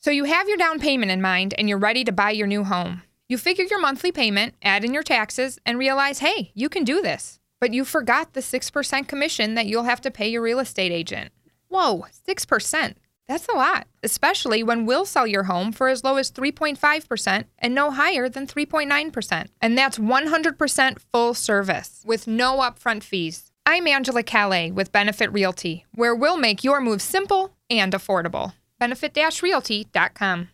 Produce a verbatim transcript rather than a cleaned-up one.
So you have your down payment in mind and you're ready to buy your new home. You figure your monthly payment, add in your taxes, and realize, hey, you can do this. But you forgot the six percent commission that you'll have to pay your real estate agent. Whoa, six percent. That's a lot, especially when we'll sell your home for as low as three point five percent and no higher than three point nine percent. And that's one hundred percent full service with no upfront fees. I'm Angela Calais with Benefit Realty, where we'll make your move simple and affordable. benefit dash realty dot com.